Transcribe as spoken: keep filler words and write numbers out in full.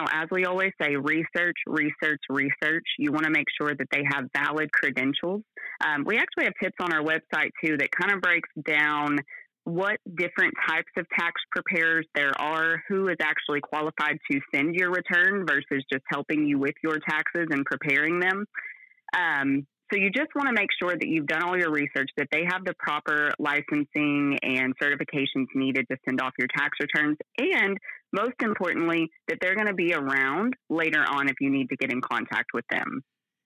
know, as we always say, research, research, research. You want to make sure that they have valid credentials. Um, we actually have tips on our website, too, that kind of breaks down what different types of tax preparers there are, who is actually qualified to send your return versus just helping you with your taxes and preparing them. Um, so you just want to make sure that you've done all your research, that they have the proper licensing and certifications needed to send off your tax returns, and most importantly, that they're going to be around later on if you need to get in contact with them.